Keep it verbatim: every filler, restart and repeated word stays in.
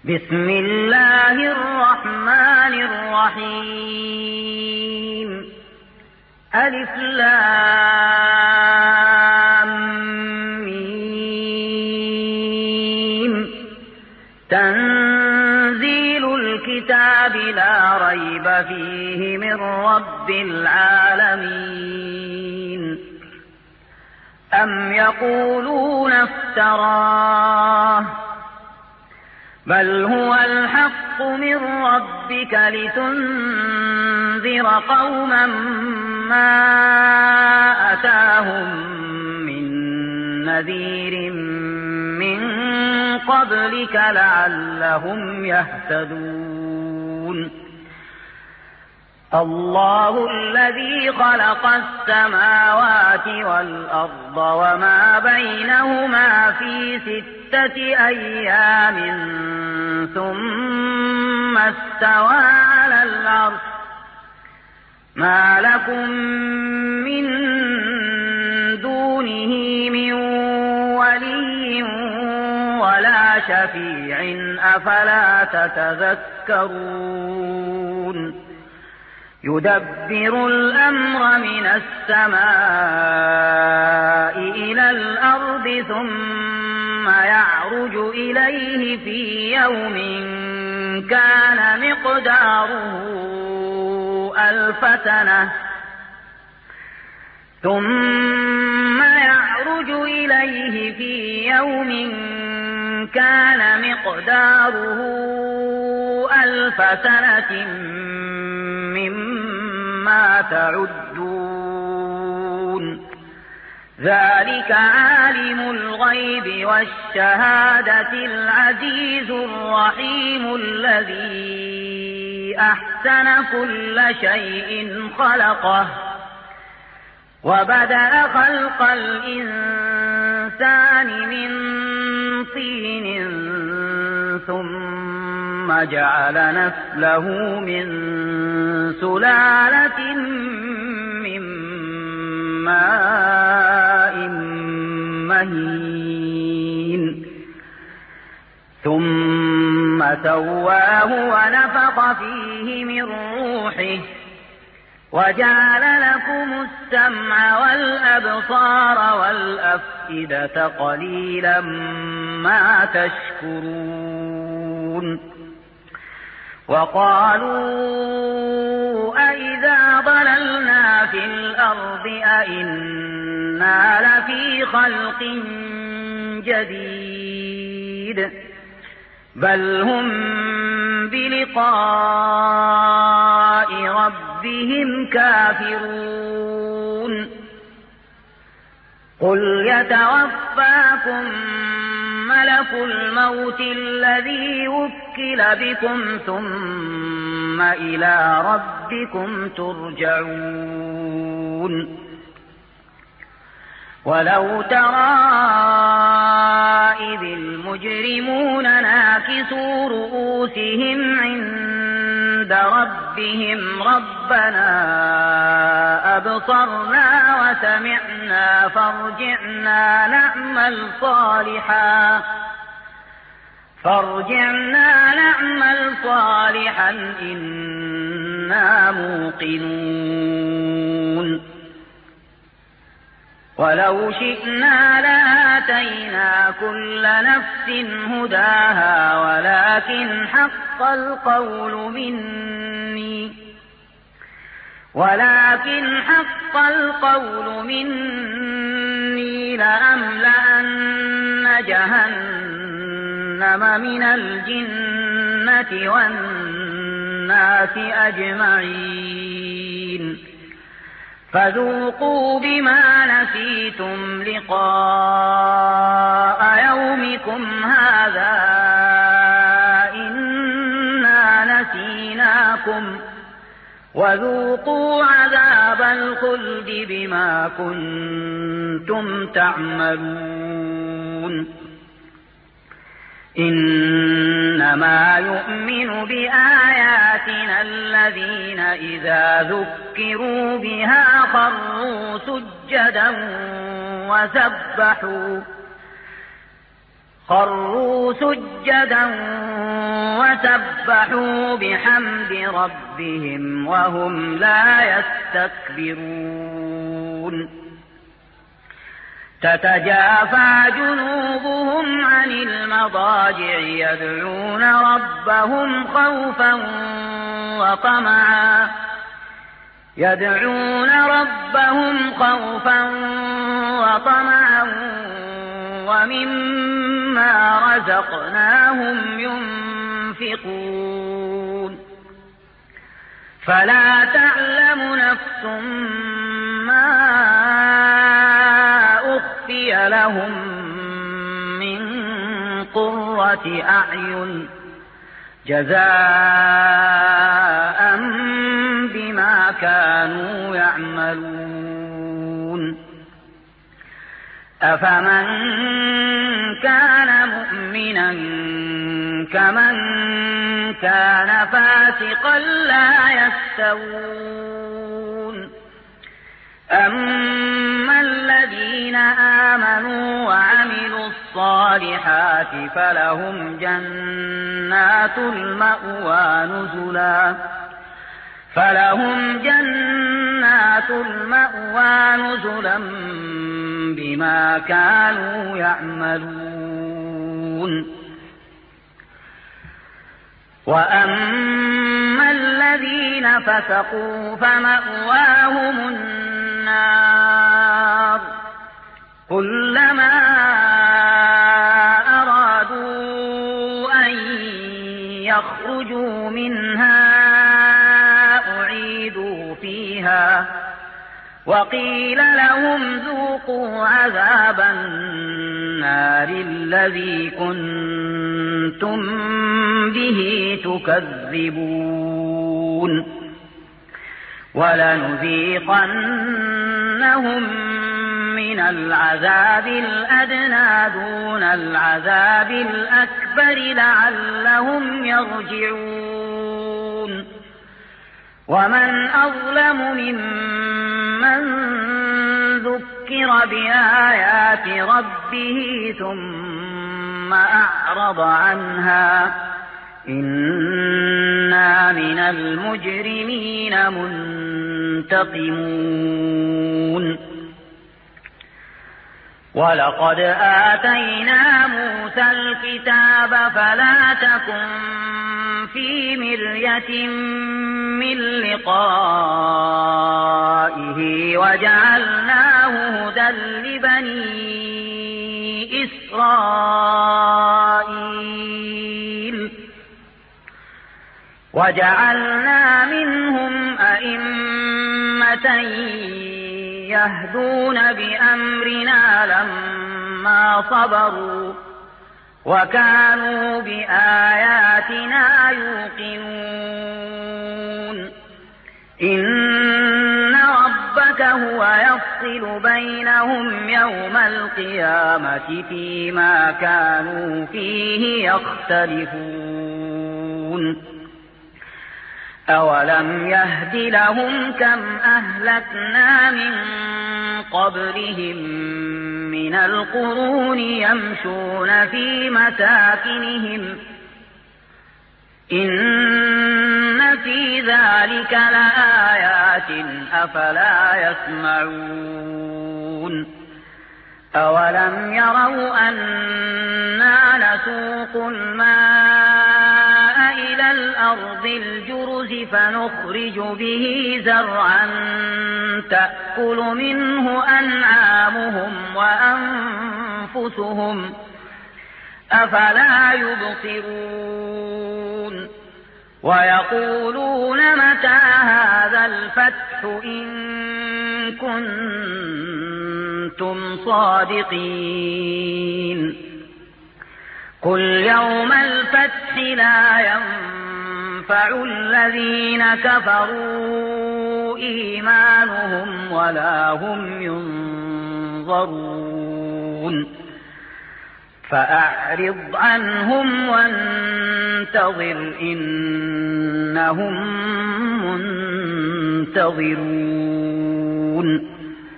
بسم الله الرحمن الرحيم. ألف لام ميم. تنزيل الكتاب لا ريب فيه من رب العالمين. أم يقولون افتراه بل هو الحق من ربك لتنذر قوما ما أتاهم من نذير من قبلك لعلهم يهتدون. الله الذي خلق السماوات والأرض وما بينهما في ستة أيام ثم استوى على العرش. ما لكم من دونه من ولي ولا شفيع أفلا تتذكرون. يدبر الأمر من السماء إلى الأرض ثم يعرج إليه في يوم كان مقداره ألف سنة ثم يعرج إليه في يوم كان مقداره ألف سنة مما تعدون. ذلك عالم الغيب والشهادة العزيز الرحيم الذي أحسن كل شيء خلقه وبدأ خلق الإنسان من طين ثم جعل نسله من سلالة من ماء مهين ثم سواه ونفخ فيه من روحه وجعل لكم السمع والأبصار والأفئدة قليلا ما تشكرون. وقالوا أئذا ضللنا في الأرض أئنا لفي خلق جديد بل هم بلقاء ربهم كافرون. قل يتوفاكم ملك الموت الذي وكل بكم ثم إلى ربكم ترجعون. ولو ترى إذ المجرمون ناكسوا رؤوسهم عند ربهم ربنا أبصرنا وسمعنا فارجعنا نعمل صالحا فارجعنا نعمل صالحا إنا موقنون. ولو شئنا لآتينا كل نفس هداها ولكن حق القول مني ولكن حق القول مني لأملأن جهنم من الجنة والناس أجمعين. فذوقوا بما نسيتم لقاء يومكم هذا إنا نسيناكم وذوقوا عذاب الخلد بما كنتم تعملون. إنما يؤمن بآياتنا الذين إذا ذكروا بها خروا سجدا وسبحوا خروا سجدا وسبحوا بحمد ربهم وهم لا يستكبرون تتجافى جنوبهم عن المضاجع يدعون ربهم خوفا وطمعا يدعون ربهم خوفا وطمعا ومما رزقناهم ينفقون فلا تعلم نفس ما أخفي لهم من قرة أعين جزاء بما كانوا يعملون أفمن كان مؤمنا كمن كان فاسقا لا يستوون أما الذين آمنوا وعملوا الصالحات فلهم جنات المأوى نزلا فلهم جنات المأوى نزلا بما كانوا يعملون وأما الذين فسقوا فمأواهم النار كلما أرادوا أن يخرجوا منها أعيدوا فيها وقيل لهم ذوقوا عذاب النار الذي كنتم به تكذبون ولنذيقنهم من العذاب الأدنى دون العذاب الأكبر لعلهم يرجعون ومن أظلم ممن ذكر بآيات ربه ثم أعرض عنها إنا من المجرمين منتقمون ولقد آتينا موسى الكتاب فلا تكن في مرية من لقائه وجعلناه هدى لبني إسرائيل وجعلنا منهم أئمة يهدون بأمرنا لما صبروا وكانوا بآياتنا يوقنون إن ربك هو يفصل بينهم يوم القيامة فيما كانوا فيه يختلفون أولم يهد لهم كم أهلكنا من قبلهم من القرون يمشون في مساكنهم إن في ذلك لآيات أفلا يسمعون أولم يروا أنا نسوق الماء إلى الأرض الجرز فنخرج به زرعا تأكل منه أنعامهم وأنفسهم أفلا يبصرون ويقولون متى هذا الفتح إن كنتم صادقين قل يوم الفتح لا ينفع الذين كفروا إيمانهم ولا هم ينظرون فأعرض عنهم وانتظر إنهم منتظرون